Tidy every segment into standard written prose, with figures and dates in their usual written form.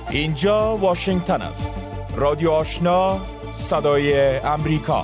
اینجا واشنگتن است. رادیو آشنا، صدای امریکا.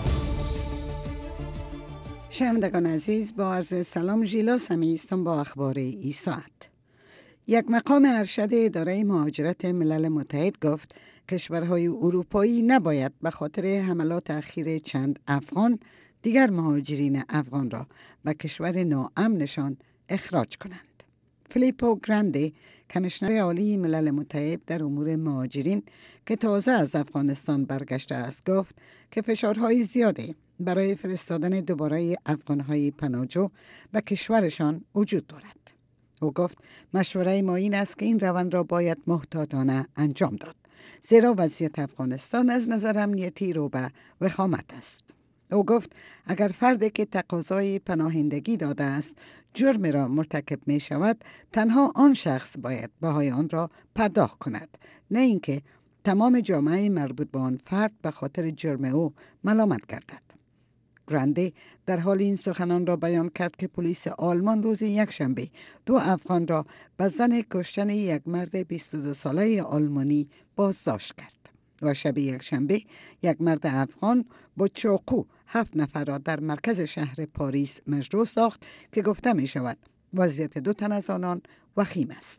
شنوندگان عزیز، با عرض سلام ژیلا سمی هستم با اخبار این ساعت. یک مقام ارشد اداره مهاجرت ملل متحد گفت کشورهای اروپایی نباید به خاطر حملات اخیر چند افغان دیگر مهاجرین افغان را به کشور ناامنشان اخراج کنند. فیلیپو گرانده، کمیشنر عالی ملل متحد در امور مهاجرین که تازه از افغانستان برگشته است، گفت که فشارهای زیادی برای فرستادن دوباره افغانهای پناهجو به کشورشان وجود دارد. او گفت مشوره ما این است که این روند را باید محتاطانه انجام داد، زیرا وضعیت افغانستان از نظر امنیتی رو به وخامت است. او گفت اگر فردی که تقاضای پناهندگی داده است جرم را مرتکب می شود، تنها آن شخص باید بهای آن را پرداخت کند، نه اینکه تمام جامعه مربوط به آن فرد به خاطر جرم او ملامت گردد. گرانده در حال این سخنان را بیان کرد که پلیس آلمان روز یکشنبه 2 افغان را به زن کشتن یک مرد 22 ساله آلمانی بازداشت کرد و شب یکشنبه یک مرد افغان با چاقو 7 نفر را در مرکز شهر پاریس مجروح ساخت که گفته می شود وضعیت 2 تن از آنان وخیم است.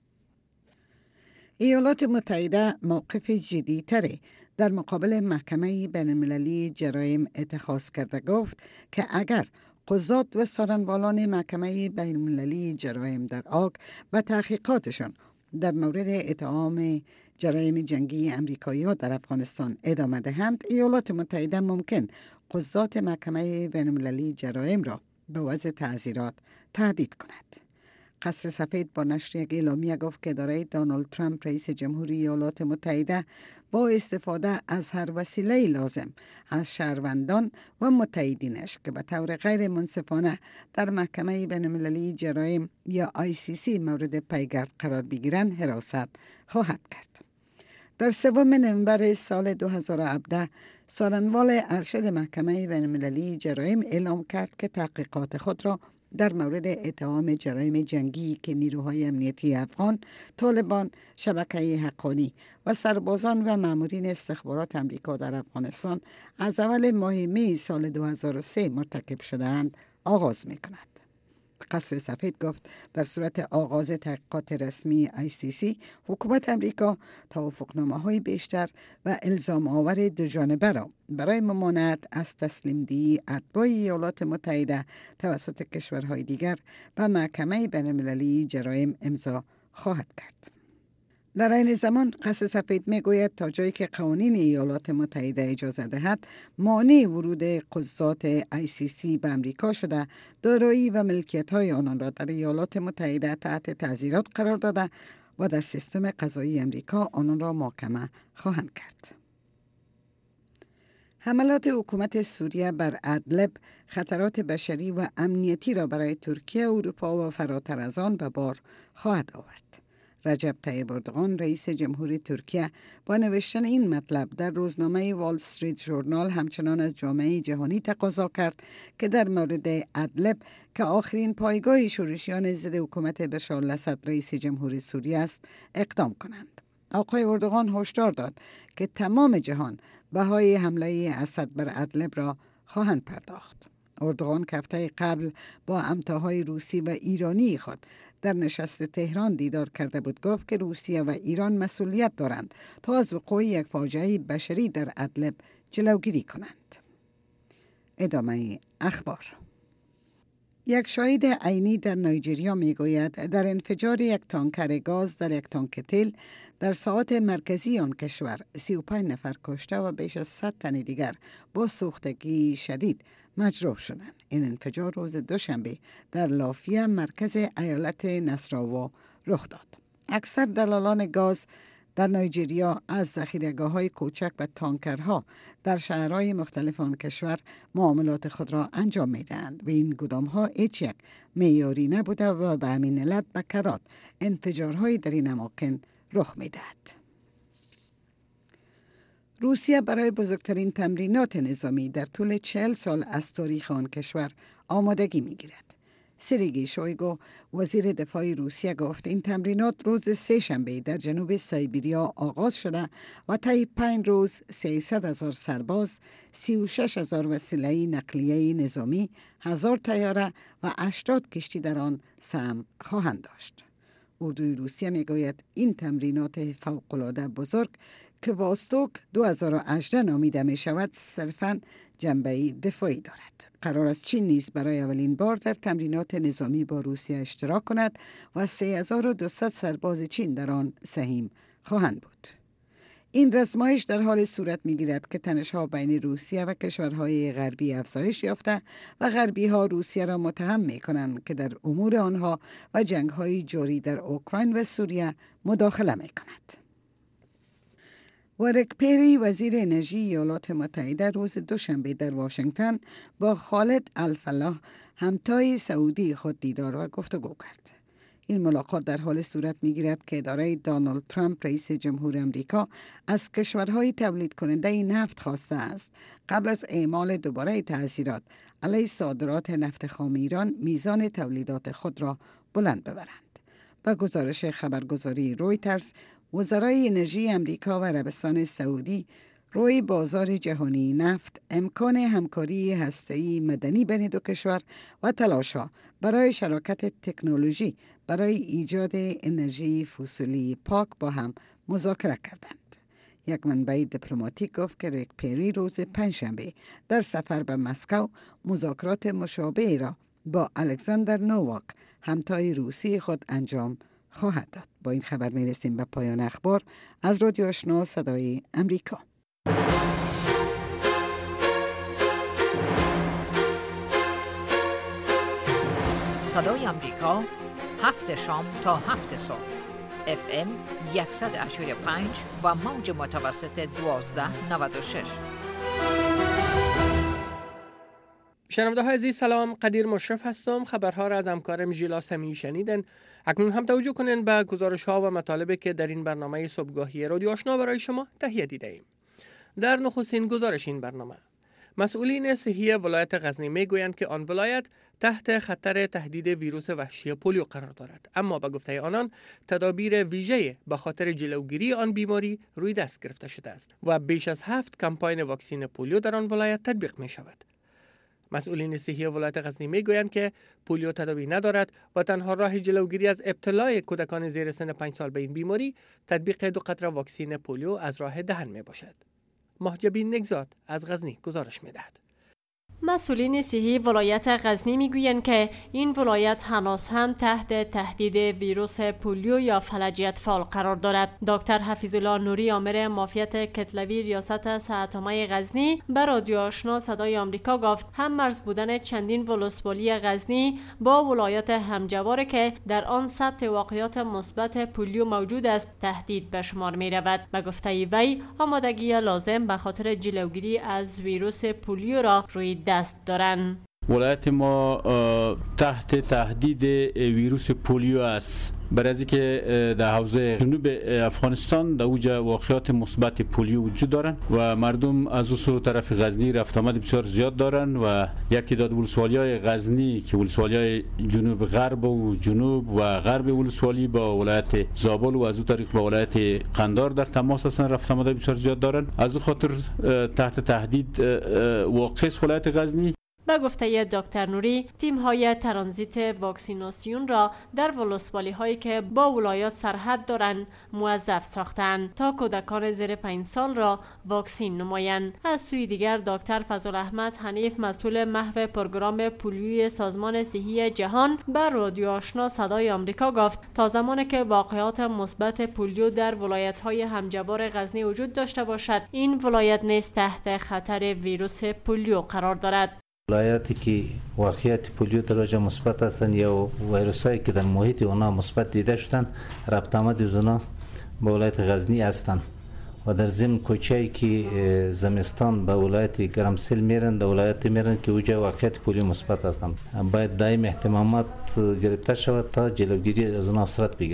ایالات متحده موقف جدی‌تری در مقابل محکمه بین‌المللی جرایم اتخاذ کرده، گفت که اگر قضات و سارنوالان محکمه بین‌المللی جرایم در آگ و تحقیقاتشان در مورد اتهام جرایم جنگی امریکایی‌ها در افغانستان ادامه دهند، ایالات متحده ممکن قضات محکمه بین‌المللی جرایم را به وضع تعزیرات تهدید کند. قصر سفید با نشر یک اعلامیه گفت که اداره دونالد ترامپ رئیس جمهوری ایالات متحده با استفاده از هر وسیله لازم از شهروندان و متحدینش که به طور غیر منصفانه در محکمه بین‌المللی جرایم یا ICC مورد پیگرد قرار بگیرند حراست خواهد کرد. در 3 نوامبر سال 2017 سارنوال ارشد محکمه بین‌المللی جرایم اعلام کرد که تحقیقات خود را در مورد اتهام جرایم جنگی که نیروهای امنیتی افغان، طالبان، شبکه حقانی و سربازان و مامورین استخبارات امریکا در افغانستان از اول ماه می سال 2003 مرتکب شده‌اند آغاز می‌کند. قصر سفید گفت در صورت آغاز تحقیقات رسمی ICC، حکومت امریکا توافقنامه‌های بیشتر و الزام آور دو جانبه را برای ممانعت از تسلیم دهی اتباع ایالات متحده توسط کشورهای دیگر به محکمه بین‌المللی جرایم امضا خواهد کرد. در این زمان قصر سفید میگوید تا جایی که قوانین ایالات متحده اجازه دهد، مانع ورود قضات ICC به امریکا شده دارایی و ملکیت های آنان را در ایالات متحده تحت تعزیرات قرار داده و در سیستم قضایی امریکا آنان را محاکمه خواهند کرد. حملات حکومت سوریه بر ادلب خطرات بشری و امنیتی را برای ترکیه، اروپا و فراتر از آن به بار خواهد آورد. رجب طیب اردوغان رئیس جمهوری ترکیه با نوشتن این مطلب در روزنامه وال استریت ژورنال همچنان از جامعه جهانی تقاضا کرد که در مورد ادلب که آخرین پایگاه شورشیان ضد حکومت بشار الاسد رئیس جمهوری سوریه است اقدام کنند. آقای اردوغان هشدار داد که تمام جهان بهای حمله اسد بر ادلب را خواهند پرداخت. اردوغان که هفته قبل با همتاهای روسی و ایرانی خود در نشست تهران دیدار کرده بود، گفت که روسیه و ایران مسئولیت دارند تا از وقوع یک فاجعه بشری در ادلب جلوگیری کنند. ادامه اخبار. یک شاهد عینی در نایجریا میگوید در انفجار یک تانکر گاز در یک تانک تیل در ساعات مرکزی آن کشور 35 نفر کشته و بیش از 100 تن دیگر با سوختگی شدید مجروح شدند. این انفجار روز دوشنبه در لافیا مرکز ایالت نصراوا رخ داد. اکثر دلالان گاز در نایجریا از ذخیره‌گاه‌های کوچک و تانکرها در شهرهای مختلف آن کشور معاملات خود را انجام می‌دهند و این گودام‌ها هیچ یک معیاری نبوده و به همین علت به کرات انفجارهای در این اماکن رخ می‌دهد. روسیه برای بزرگترین تمرینات نظامی در طول 40 سال از تاریخ آن کشور آمادگی می‌گیرد. سرگئی شویگو وزیر دفاع روسیه گفت این تمرینات روز سه‌شنبه در جنوب سایبریا آغاز شده و طی 5 روز 300,000 سرباز، 36,000 وسیله نقلیه نظامی، 1000 طیاره و 80 کشتی در آن سهم خواهند داشت. اردوی روسیه میگوید این تمرینات فوق‌العاده بزرگ که واستوک 2018 نامیده می شود صرفاً جنبه دفاعی دارد. قرار است چین نیز برای اولین بار در تمرینات نظامی با روسیه اشتراک کند و 3200 سرباز چین در آن سهیم خواهند بود. این رزمایش در حال صورت می گیرد که تنش‌ها بین روسیه و کشورهای غربی افزایش یافته و غربی ها روسیه را متهم می کنند که در امور آنها و جنگ‌های جاری در اوکراین و سوریه مداخله می کند. ریک پری وزیر انرژی ایالات متحده روز دوشنبه در واشنگتن با خالد الفلاح همتای سعودی خود دیدار و گفتگو کرد. این ملاقات در حال صورت می‌گیرد که اداره دونالد ترامپ رئیس جمهور امریکا از کشورهای تولید کننده نفت خواسته است قبل از اعمال دوباره تعزیرات علیه صادرات نفت خام ایران میزان تولیدات خود را بلند ببرند. با گزارش خبرگزاری رویترز، وزرای انرژی امریکا و عربستان سعودی روی بازار جهانی نفت، امکان همکاری هسته‌ای مدنی بین دو کشور و تلاش‌ها برای شراکت تکنولوژی برای ایجاد انرژی فسیلی پاک با هم مذاکره کردند. یک منبع دیپلماتیک گفت که ریک پری روز پنجشنبه در سفر به مسکو مذاکرات مشابهی را با الکساندر نوواک همتای روسی خود انجام خواهد داد. با این خبر می رسیم به پایان اخبار از رادیو آشنا صدای امریکا. صدای امریکا 7 شام تا 7 صبح FM 100.5 و موج متوسط 1296. شنونده های عزیز سلام، قدیر مشرف هستم. خبرها را از همکارم ژیلا سمی شنیدن. اکنون هم توجه کنین به گزارش ها و مطالبی که در این برنامه صبحگاهی رادیو آشنا برای شما تهیه دیده ایم. در نخستین گزارش این برنامه، مسئولین صحی ولایت غزنی میگویند که آن ولایت تحت خطر تهدید ویروس وحشی پولیو قرار دارد، اما به گفته آنان تدابیر ویژه به خاطر جلوگیری آن بیماری روی دست گرفته شده است و بیش از 7 کمپاین واکسین پولیو در آن ولایت تطبیق می شود. مسئولین صحی ولایت غزنی میگویند که پولیو تداوی ندارد و تنها راه جلوگیری از ابتلای کودکان زیر سن 5 سال به این بیماری تطبیق 2 قطره واکسین پولیو از راه دهن می باشد. محجبین نگزاد از غزنی گزارش می دهد. مسئولین صحی ولایت غزنی میگویند که این ولایت هنوز هم تحت تهدید ویروس پولیو یا فلجیت فال قرار دارد. دکتر حفیظالله نوری آمر معافیت کتلوی ریاست صحت‌آمای غزنی به رادیو آشنا صدای آمریکا گفت هم مرز بودن چندین ولسوالی غزنی با ولایت همجوار که در آن ثبت واقعیات مثبت پولیو موجود است تهدید به شمار می رود. به گفته وی آمادگی لازم به خاطر جلوگیری از ویروس پولیو را روی دست دارن. ولایت ما تحت تهدید ویروس پولیو است، برای از اینکه در حوزه جنوب افغانستان در اوج واقعیات مثبت پولیو وجود دارند و مردم از اون سو طرف غزنی رفت آمد بسیار زیاد دارند و یک تعداد ولسوالی‌های غزنی که ولسوالی‌های جنوب غرب و جنوب و غرب ولسوالی با ولایت زابل و از اون طریق با ولایت قندار در تماس هستند، رفت آمد بسیار زیاد دارند. از اون خاطر تحت تهدید واقع است ولایت غزنی. به گفته دکتر نوری، تیم‌های ترانزیت واکسیناسیون را در ولسوالی هایی که با ولایات سرحد دارند موظف ساختند تا کودکان زیر 5 سال را واکسین نمایند. از سوی دیگر دکتر فضل احمد حنیف مسئول محو پروگرام پولیوی سازمان صحی جهان به رادیو آشنا صدای آمریکا گفت تا زمانی که واقعیات مثبت پولیو در ولایت‌های همجوار غزنی وجود داشته باشد، این ولایت نیز تحت خطر ویروس پولیو قرار دارد. ولایتی که واقعیت پولیو در واقع مثبت هستند یا ویروسایی که در محیط آنها مثبت دیده شدند ربط آمد اونا به ولایت غزنی هستند و در ضمن کوچه‌ای که زمستان به ولایت گرمسیل میرن در ولایت میرن که اوجا واقعیت پولیو مثبت هستند. باید دائم اهتمامات گرفته شود تا جلوگیری از آنها صورت بگیرد.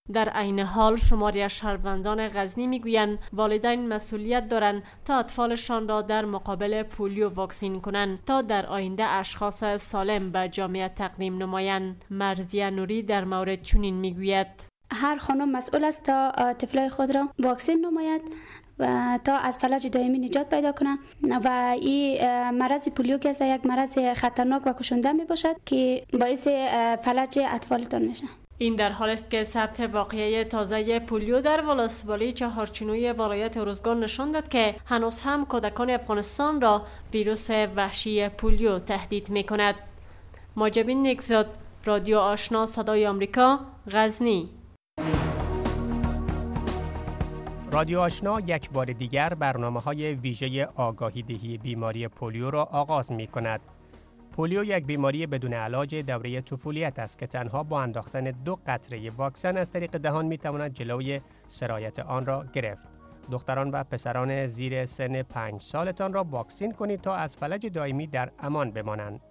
در عین حال شماری از شهروندان غزنی میگویند والدین مسئولیت دارند تا اطفالشان را در مقابل پولیو واکسین کنند تا در آینده اشخاص سالم به جامعه تقدیم نمایند. مرضیه نوری در مورد چنین میگوید: هر خانم مسئول است تا طفلای خود را واکسین نماید و تا از فلج دائمی نجات پیدا کنه و این مرض پولیو که است یک مرض خطرناک و کشنده می باشد که باعث فلج اطفالتان میشه. این در حال است که ثبت واقعه تازه پولیو در ولسوالی چهارچنوی ولایت ارزگان نشان داد که هنوز هم کودکان افغانستان را ویروس وحشی پولیو تهدید می کند. ماجبین نگزاد، رادیو آشنا صدای آمریکا، غزنی. رادیو آشنا یک بار دیگر برنامه‌های ویژه آگاهی دهی بیماری پولیو را آغاز می‌کند. پولیو یک بیماری بدون علاج دوره طفولیت است که تنها با انداختن 2 قطره واکسن از طریق دهان می‌تواند جلوی سرایت آن را گرفت. دختران و پسران زیر سن 5 سالتان را واکسین کنید تا از فلج دائمی در امان بمانند.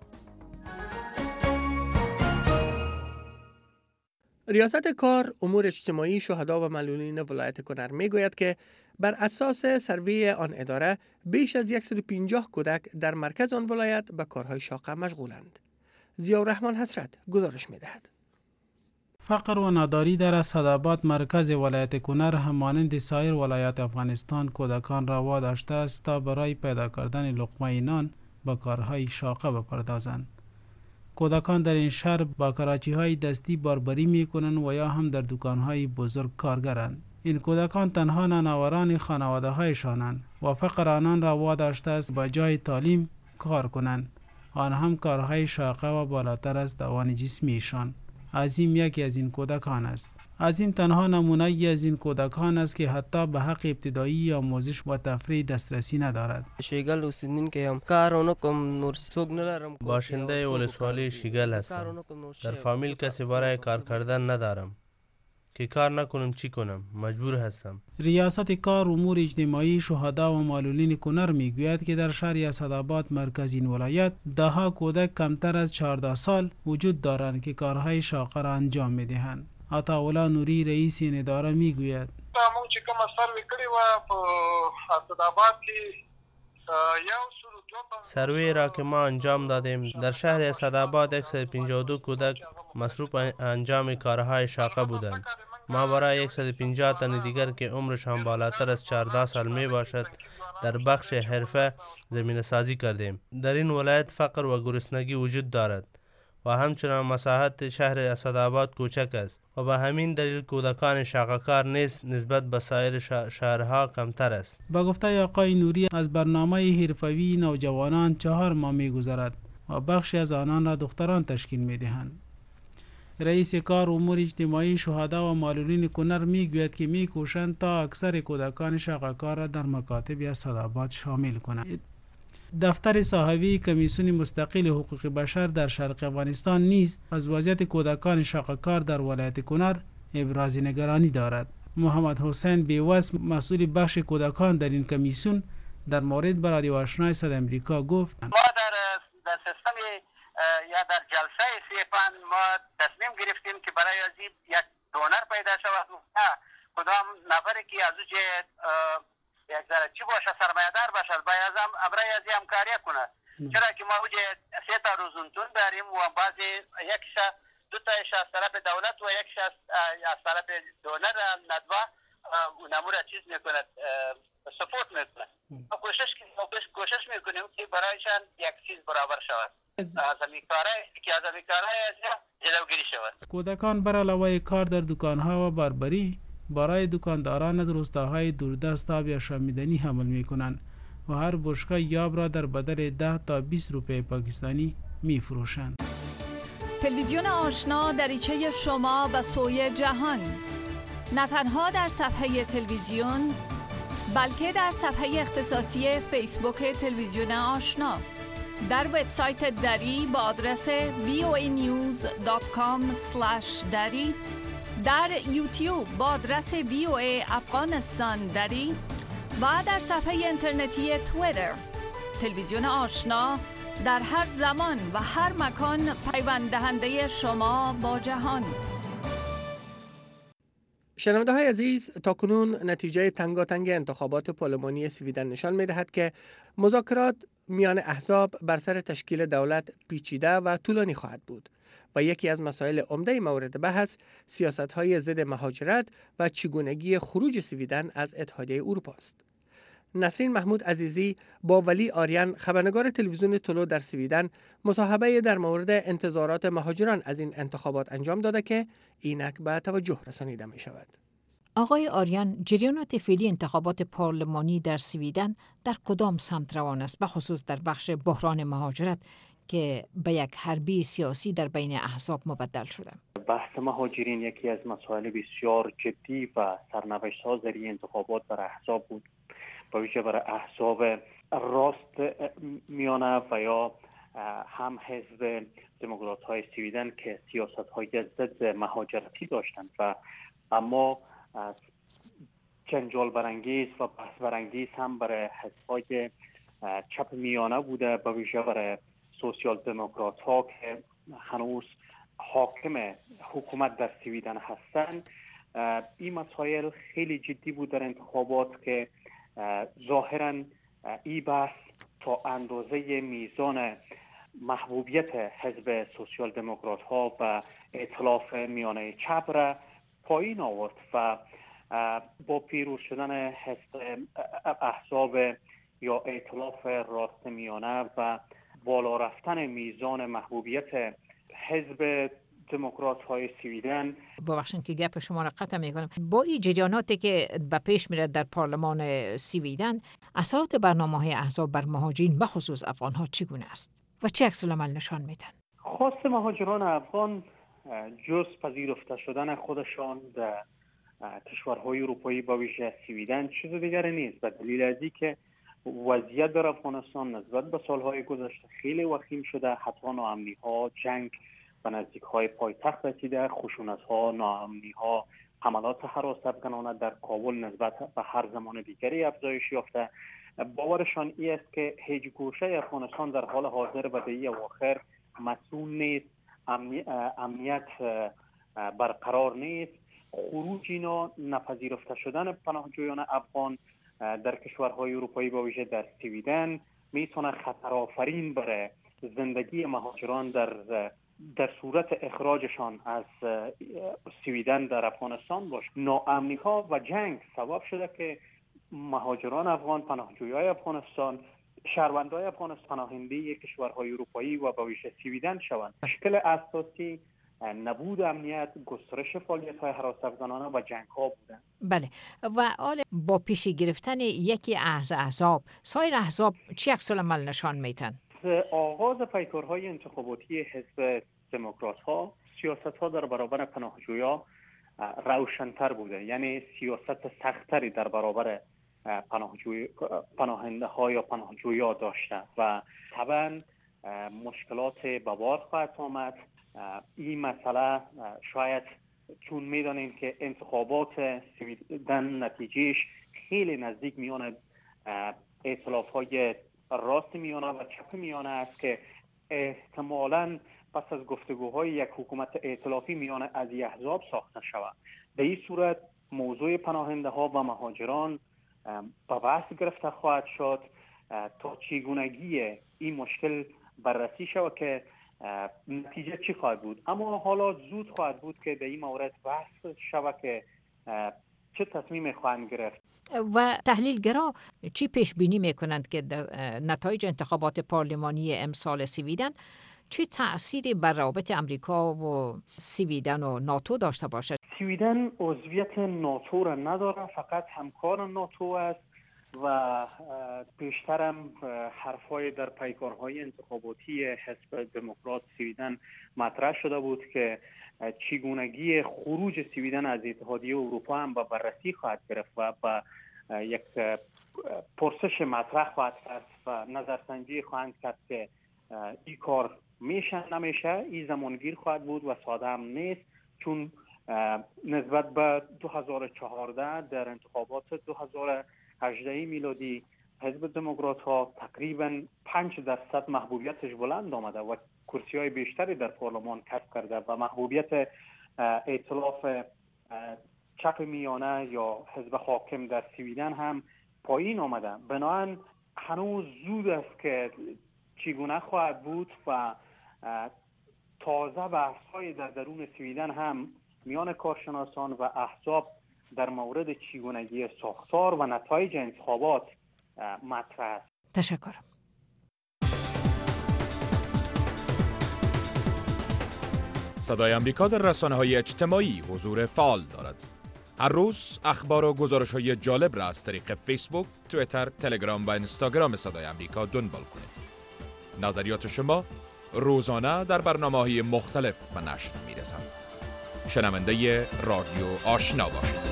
ریاست کار امور اجتماعی شهدا و معلولین ولایت کنر میگوید که بر اساس سروی آن اداره بیش از 150 کودک در مرکز آن ولایت به کارهای شاقه مشغولند. ضیاءالرحمن حسرت گزارش میدهد. فقر و ناداری در اسدآباد مرکز ولایت کنر همانند سایر ولایات افغانستان کودکان را واداشته است تا برای پیدا کردن لقمه نان به کارهای شاقه بپردازند. کودکان در این شهر با کراچی‌های دستی باربری می‌کنند و یا هم در دکان‌های بزرگ کارگرند. این کودکان تنها نانآوران خانواده‌هایشانند و فقر آنان را واداشته است به جای تعلیم کار کنند. آن هم کارهای شاقه و بالاتر از توان جسمیشان. عظیم یکی از این کودکان است. عظیم تنها نمونه‌ای از این کودکان است که حتی به حق ابتدایی یا آموزش و تفریح دسترسی ندارد. شیگل اوسیدونکی کار نکنم، نور څوک ندارم. باشنده ولسوالی شیگل هستم. در فامیل کسی برای کار کردن ندارم. که کار نکنم چی کنم؟ مجبور هستم. ریاست کار امور اجتماعی شهدا و معلولین کنر میگوید که در شهر اسدآباد مرکز این ولایت دهها کودک کمتر از 14 سال وجود دارند که کارهای شاقه را انجام میدهند. عطاءالله نوری رئیس این اداره میگوید: موږ چې کوم سروې کړې و په اسدآباد کې سروی را که ما انجام دادیم در شهر اسدآباد 152 کودک مصروف انجام کارهای شاقه بودند. ما برای 150 تن دیگر که عمرشان بالاتر از 14 سال می باشد در بخش حرفه زمینه سازی کردیم. در این ولایت فقر و گرسنگی وجود دارد و همچنان مساحت شهر اسدآباد کوچک است و به همین دلیل کودکان شاقه‌کار نیز نسبت به سایر شهرها کمتر است. با گفته آقای نوری از برنامه حرفوی نوجوانان 4 ماه می‌گذرد و بخشی از آنان را دختران تشکیل می‌دهند. رئیس کار امور اجتماعی شهدا و معلولین کنر میگوید که می‌کوشند تا اکثر کودکان شاقه‌کار را در مکاتب اسدآباد شامل کنند. دفتر صاحبی کمیسیون مستقل حقوق بشر در شرق افغانستان نیز از وضعیت کودکان شاقه‌کار در ولایت کنر ابراز نگرانی دارد. محمد حسین بیوس مسئول بخش کودکان در این کمیسیون در مورد به رادیو آشنا صدای آمریکا گفت: ما در سیستم یا در جلسه سیپان ما تصمیم گرفتیم که برای از یک دونر پیدا شود کدام نفری که از یک ذره چی باشه سرمایه‌دار باشه باید برای از همکاری کنه. چرا که ما وجه 3 تا روزنتون داریم و بعضی یکش 2 تاش از طرف دولت و یکش از طرف دونر ندوا نمور چیز میکنه سپورت میکنه. ما کوشش میکنیم که برایشان یک چیز برابر شود. از همیکارای جلوگیری شود. کودکان بر علاوه کار در دکان‌ها و باربری برای دکانداران از روستاهای دوردست آب یا شامیدنی حمل می‌کنند و هر بشکه یاب را در بدل 10 تا 20 روپیه پاکستانی می‌فروشند. تلویزیون آشنا دریچه شما به سوی جهان، نه تنها در صفحه تلویزیون بلکه در صفحه اختصاصی فیسبوک تلویزیون آشنا، در وبسایت دری با آدرس voanews.com/dari، در یوتیوب با آدرس VOA افغانستان دری و در صفحه اینترنتی توییتر. تلویزیون آشنا در هر زمان و هر مکان پیوند دهنده شما با جهان. شنونده های عزیز، تاکنون نتیجه تنگاتنگ انتخابات پارلمانی سویدن نشان می دهد که مذاکرات میان احزاب بر سر تشکیل دولت پیچیده و طولانی خواهد بود و یکی از مسائل عمده مورد بحث سیاست های ضد مهاجرت و چگونگی خروج سویدن از اتحادیه اروپا است. نسرین محمود عزیزی با ولی آریان، خبرنگار تلویزیون تولو در سویدن، مصاحبه در مورد انتظارات مهاجران از این انتخابات انجام داده که اینک به توجه رسانیده می شود. آقای آریان، جریانات فعلی انتخابات پارلمانی در سویدن در کدام سمت روان است، بخصوص در بخش بحران مهاجرت که به یک حربی سیاسی در بین احزاب مبدل شده؟ بحث مهاجرین یکی از مسائل بسیار جدی و سرنوشت‌ها در این انتخابات برای احزاب بود، با ویژه برای احزاب راست میانه و یا هم حزب دموکرات‌های سویدن که سیاست‌های ضد مهاجرتی داشتند و اما جنجال برانگیز و بحث برانگیز هم برای حزب‌های چپ میانه بوده، با ویژه برای سوسیال دموکرات‌ها که هنوز حاکم حکومت در سویدن هستند. این مسائل خیلی جدی بود در انتخابات که ظاهراً این بحث تا اندازه میزان محبوبیت حزب سوسیال دموکرات ها و ائتلاف میانه چپ را پایین آورد و با پیروز شدن حزب احزاب یا ائتلاف راست میانه و بالا رفتن میزان محبوبیت حزب دموکرات های سویدن. ببخشید که گپ شما را قطع میکنم. با این جریاناتی که به پیش میره در پارلمان سویدن، اثرات برنامه‌های احزاب بر مهاجرین بخصوص افغان‌ها چگونه است و چه عکس العمل نشان میدن؟ خواست مهاجران افغان جز پذیرفته شدن خودشان در کشورهای اروپایی با ویژه سویدن چیز دیگری نیست، به دلیل از اینکه وضعیت در افغانستان نسبت به سالهای گذشته خیلی وخیم شده. حتی ناامنی‌ها، جنگ به نزدیک‌های پایتخت رسیده، خشونت‌ها، ناامنی‌ها، حملات هراس‌افکنانه در کابل نسبت به هر زمان دیگری افزایش یافته. باورشان این است که هیچ گوشه افغانستان در حال حاضر و در اواخر مسئول نیست، امنیت برقرار نیست. خروج اینا، نپذیرفته شدن پناهجویان افغان در کشورهای اروپایی با ویژه در سویدن میتونه خطرآفرین برای زندگی مهاجران در صورت اخراجشان از سویدن در افغانستان باشه. ناامنی ها و جنگ سبب شده که مهاجران افغان، پناهجویان افغانستان، شهروندان افغانستان پناهنده کشورهای اروپایی و با ویژه سویدن شوند. مشکل اساسی نبود امنیت، گسترش فعالیت‌های هراس‌افکنانه و جنگ‌ها بودند. بله، و حال با پیشی گرفتن یکی از احزاب، سایر احزاب چه عکس‌العمل نشان میدن؟ آغاز پیکارهای انتخاباتی حزب دموکرات‌ها، سیاست‌ها در برابر پناهجویان روشن‌تر بوده، یعنی سیاست سخت‌تری در برابر پناهنده‌ها یا پناهجویان داشته و طبعاً مشکلات به بار خواهد آمد. این مسئله شاید چون میدانیم که انتخابات سویدن نتیجهش خیلی نزدیک میان ائتلاف‌های راست میانه و چپ میانه است که احتمالاً پس از گفتگوهای یک حکومت ائتلافی میانه از احزاب ساخته شود. در این صورت موضوع پناهنده ها و مهاجران به بحث گرفته خواهد شد تا چگونگی این مشکل بررسی شود که نتیجه چی خواهد بود. اما حالا زود خواهد بود که در این مورد بحث شود که چه تصمیم خواهند گرفت. و تحلیلگرا چی پیش بینی میکنند که نتایج انتخابات پارلمانی امسال سویدن چه تأثیری بر روابط امریکا و سویدن و ناتو داشته باشد؟ سویدن عضویت ناتو را نداره، فقط همکار ناتو است و بیشترم حرفای در پیکارهای انتخاباتی حزب دموکرات سویدن مطرح شده بود که چگونگی خروج سویدن از اتحادیه اروپا هم به بررسی خواهد گرفت و با یک پرسش مطرح خواهد کرد و نظرسنجی خواهند کرد که این کار میشه نمیشه. این زمانگیر خواهد بود و ساده هم نیست، چون نسبت به 2014 در انتخابات 2018 میلادی حزب دموکرات ها تقریبا 5% محبوبیتش بلند آمده و کرسی های بیشتری در پارلمان کسب کرده و محبوبیت ائتلاف چپ میانه یا حزب حاکم در سویدن هم پایین آمده. بنابراین هنوز زود است که چگونه خواهد بود و تازه بحث‌های در درون سویدن هم میان کارشناسان و احزاب در مورد چگونگی ساختار و نتایج انتخابات مطرح است. تشکرم. صدای امریکا در رسانه‌های اجتماعی حضور فعال دارد. هر روز اخبار و گزارش‌های جالب را از طریق فیسبوک، توییتر، تلگرام و اینستاگرام صدای امریکا دنبال کنید. نظریات شما روزانه در برنامه‌های مختلف به نشر می‌رسند. شنونده رادیو آشنا باشید.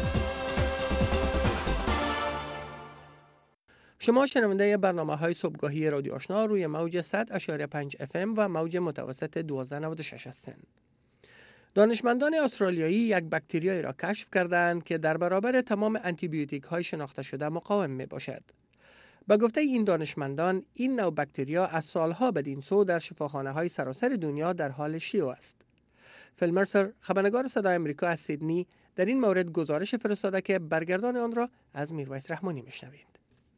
شما شنونده برنامه‌های صبحگاهی رادیو آشنا روی موج 100.5 FM و موج متوسط 1296 هستند. دانشمندان استرالیایی یک باکتریایی را کشف کردند که در برابر تمام آنتیبیوتیک‌های شناخته شده مقاوم می‌باشد. به گفته این دانشمندان، این نوع باکتریا از سالها بدین سو در شفاخانه‌های سراسر دنیا در حال شیوع است. فیل مرسر، خبرنگار صدای آمریکا از سیدنی، در این مورد گزارش فرستاده که برگردان آن را از میرویس رحمانی میشنوید.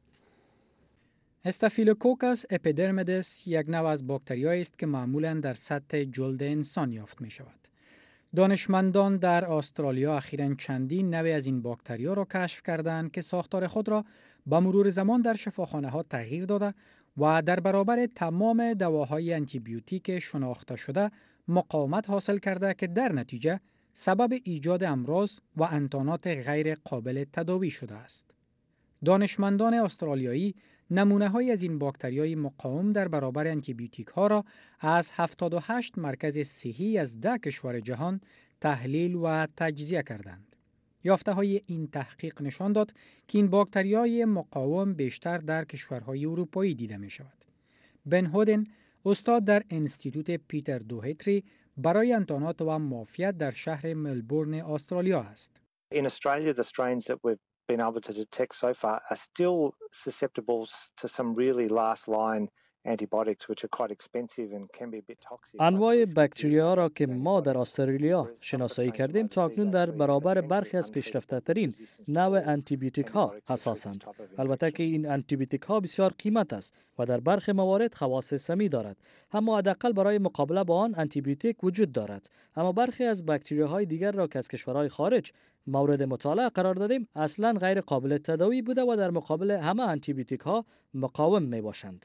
استافیلوکوکس اپیدرمیدس یک نوع از باکتریایی است که معمولاً در سطح جلد انسان یافت می شود. دانشمندان در استرالیا اخیراً چندین نوع از این باکتریا را کشف کردند که ساختار خود را با مرور زمان در شفاخانه‌ها تغییر داده و در برابر تمام دواهای آنتیبیوتیک شناخته شده مقاومت حاصل کرده که در نتیجه سبب ایجاد امراض و انتانات غیر قابل تداوی شده است. دانشمندان استرالیایی نمونه‌های از این باکتریای مقاوم در برابر آنتیبیوتیک ها را از 78 مرکز صحی از 10 کشور جهان تحلیل و تجزیه کردند. یافته‌های این تحقیق نشان داد که این باکتریای مقاوم بیشتر در کشورهای اروپایی دیده می شود. بن هودن، استاد در انستیتوت پیتر دوهتری برای انتانات و معافیت در شهر ملبورن استرالیا است. In Australia, the strains that we've been able to detect so far are still susceptible to some really last line antibiotics which are quite expensive and can be a bit toxic. انواع باکتریا را که ما در استرالیا شناسایی کردیم تاکنون در برابر برخی از پیشرفته‌ترین نوع آنتیبیوتیک ها حساسند. البته که این آنتیبیوتیک ها بسیار قیمت است و در برخی موارد خواص سمی دارد. اما حداقل برای مقابله با آن آنتیبیوتیک وجود دارد. اما برخی از باکتریاهای دیگر را که از کشورهای خارج مورد مطالعه قرار دادیم اصلا غیر قابل تداوی بوده و در مقابل همه آنتیبیوتیک ها مقاوم می باشند.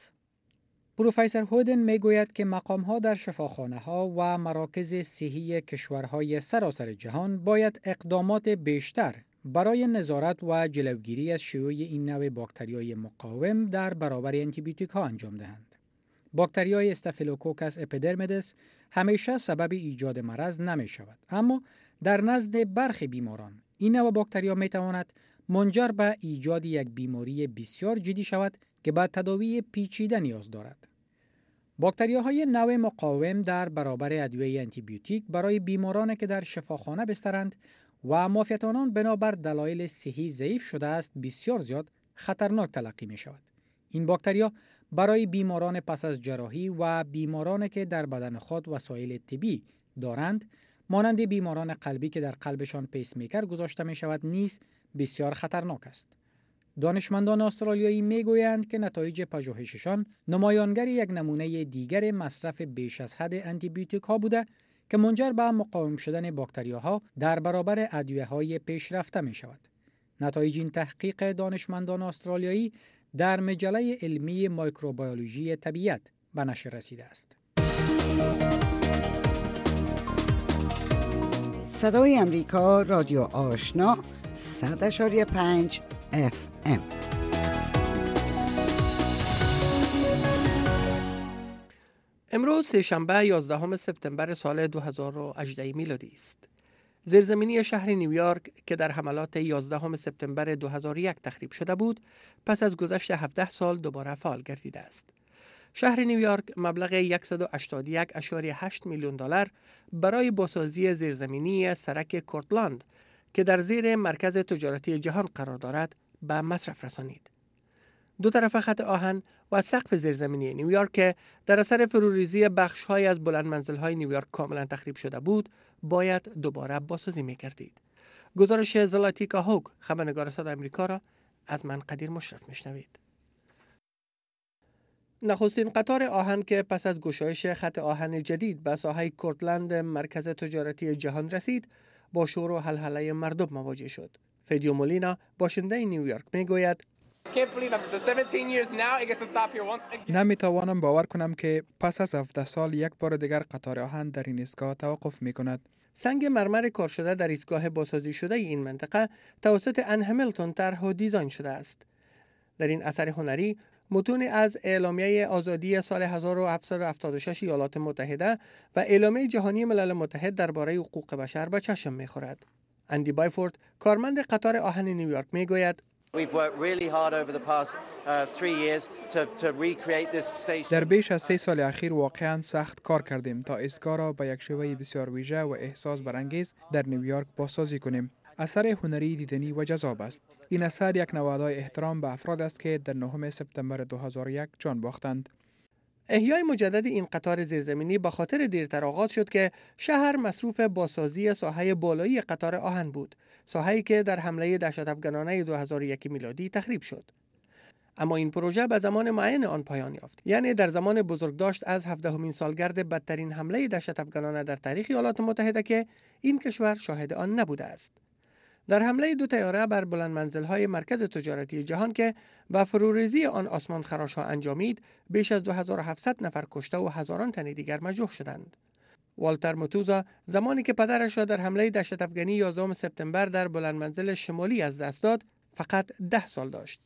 پروفسور هودن میگوید که مقام‌ها در شفاخانه‌ها و مراکز صحی کشورهای سراسر جهان باید اقدامات بیشتر برای نظارت و جلوگیری از شیوع این نوع باکتریای مقاوم در برابر آنتیبیوتیک‌ها انجام دهند. باکتریای استافیلوکوکس اپیدرمیدس همیشه سبب ایجاد مرض نمی‌شود، اما در نزد برخی بیماران این نوع باکتریا می‌تواند منجر به ایجاد یک بیماری بسیار جدی شود که به تداوی پیچیده نیاز دارد. باکتریاهای نوع مقاوم در برابر ادویه آنتیبیوتیک برای بیمارانی که در شفاخانه بسترند و معافیت آنان بنابر دلایل صحی ضعیف شده است بسیار زیاد خطرناک تلقی می شود. این باکتریا برای بیماران پس از جراحی و بیمارانی که در بدن خود وسایل طبی دارند مانند بیماران قلبی که در قلبشان پیس میکر گذاشته می شود نیز بسیار خطرناک است. دانشمندان استرالیایی میگویند که نتایج پژوهششان نمایانگر یک نمونه دیگر مصرف بیش از حد آنتیبیوتیک ها بوده که منجر به مقاوم شدن باکتریاها در برابر ادویه های پیشرفته می شود. نتایج این تحقیق دانشمندان استرالیایی در مجله علمی میکروبیولوژی طبیعت به نشر رسیده است. صدای امریکا رادیو آشنا 100.5 FM. امروز سه‌شنبه 11 سپتامبر سال 2018 میلادی است. زیرزمینی شهر نیویورک که در حملات 11 سپتامبر 2001 تخریب شده بود، پس از گذشت 17 سال دوباره فعال گردیده است. شهر نیویورک مبلغ 181.8 میلیون دلار برای بازسازی زیرزمینی سرک کورتلند که در زیر مرکز تجارتی جهان قرار دارد به مصرف رسانید. دو طرف خط آهن و سقف زیرزمینی نیویورک که در اثر فروریزی بخش‌های از بلند منزل‌های نیویورک کاملا تخریب شده بود، باید دوباره بازسازی می‌کردید. گزارش زلاتیکا هوگ خبرنگار صدای آمریکا را از من قدیر مشرف میشنوید. نخستین قطار آهن که پس از گشایش خط آهن جدید به ساحه کورتلند مرکز تجارتی جهان رسید، با شور و هلهله مردم مواجه شد. فیدیو مولینا باشنده نیویورک میگوید نمیتوانم باور کنم که پس از 17 سال یک بار دیگر قطار آهن در این ایستگاه توقف میکند. سنگ مرمر کار شده در ایستگاه بازسازی شده این منطقه توسط ان همیلتون طرح و دیزاین شده است. در این اثر هنری متون از اعلامیه آزادی سال 1776 ایالات متحده و اعلامیه جهانی ملل متحد درباره حقوق بشر به چشم می‌خورد. اندی بایفورد کارمند قطار آهن نیویورک میگوید در بیش از 3 سال اخیر واقعا سخت کار کردیم تا ایستگاه را به یک شیوه بسیار ویژه و احساس برانگیز در نیویورک بازسازی کنیم. اثر هنری دیدنی و جذاب است. این اثر یک نوادای احترام به افراد است که در 9 سپتامبر 2001 جان باختند. احیای مجدد این قطار زیرزمینی به خاطر دیرتر آغاز شد که شهر مصروف بازسازی ساحه بالایی قطار آهن بود، ساحه‌ای که در حمله دهشت‌افکنانه 2001 میلادی تخریب شد. اما این پروژه به زمان معین آن پایان یافت، یعنی در زمان بزرگداشت از 17مین سالگرد بدترین حمله دهشت‌افکنانه در تاریخ ایالات متحده که این کشور شاهد آن نبوده است. در حمله 2 طیاره بر بلند منزل‌های مرکز تجارتی جهان که با فروریزی آن آسمان خراش‌ها انجامید، بیش از 2700 نفر کشته و هزاران تن دیگر مجروح شدند. والتر موتوزا زمانی که پدرش را در حمله دهشت‌افکنی 11 سپتامبر در بلند منزل شمالی از دست داد، فقط 10 سال داشت.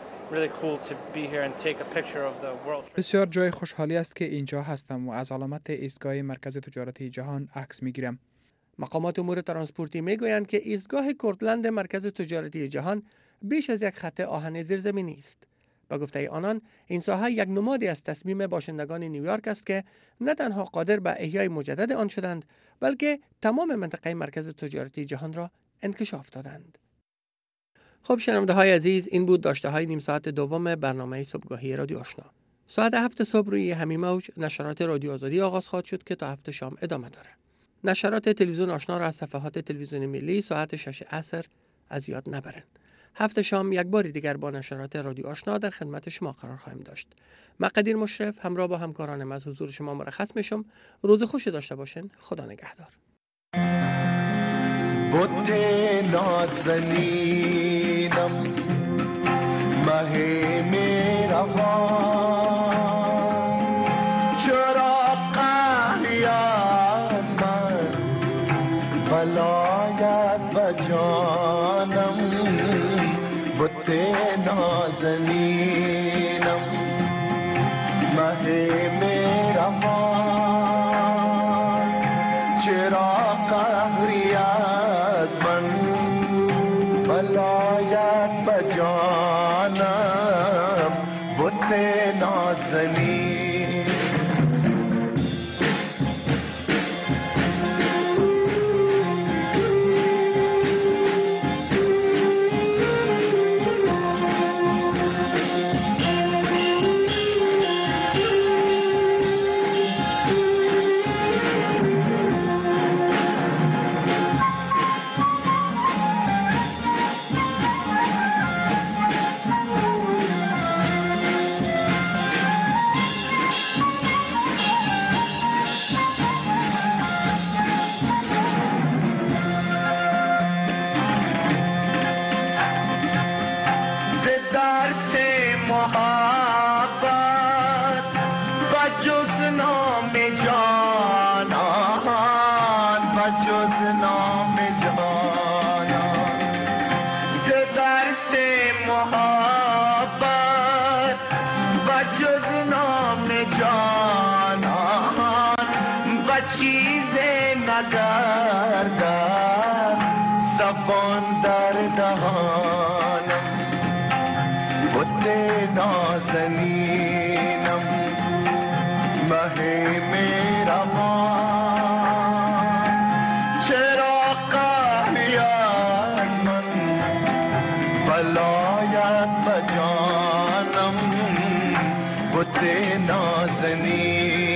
بسیار جای خوشحالی است که اینجا هستم و از علامت ایستگاه مرکز تجارتی جهان عکس میگیرم. مقامات امور ترانسپورتی میگویند که ایستگاه کورتلند مرکز تجارتی جهان بیش از یک خط آهن زیرزمینی است. با گفته آنان این ساحه یک نمادی از تصمیم باشندگان نیویورک است که نه تنها قادر به احیای مجدد آن شدند، بلکه تمام منطقه مرکز تجارتی جهان را انکشاف دادند. خب شنونده های عزیز، این بود داشته های نیم ساعت دوم برنامه صبحگاهی رادیو آشنا. ساعت 7 صبح روی همین موج نشرات رادیو آزادی آغاز خواهد شد که تا 7 شام ادامه داره. نشرات تلویزیون آشنا را از صفحات تلویزیون ملی ساعت 6 عصر از یاد نبرن. 7 شام یک بار دیگر با نشرات رادیو آشنا در خدمت شما قرار خواهیم داشت. من قدیر مشرف همراه با همکارانم از حضور شما مرخص میشم. روز خوشی داشته باشین. خدا نگهدار. بت نازنینم مه مهربان، چرا قهری از من بلایت به جانم. بت نازنینم مه مهربان، چرا قهری از من بلایت به جانم. بت نازنین زبان در دهانم. بت نازنینم مه مهربان، چرا قهری از من بلایت به جانم. بت نازنین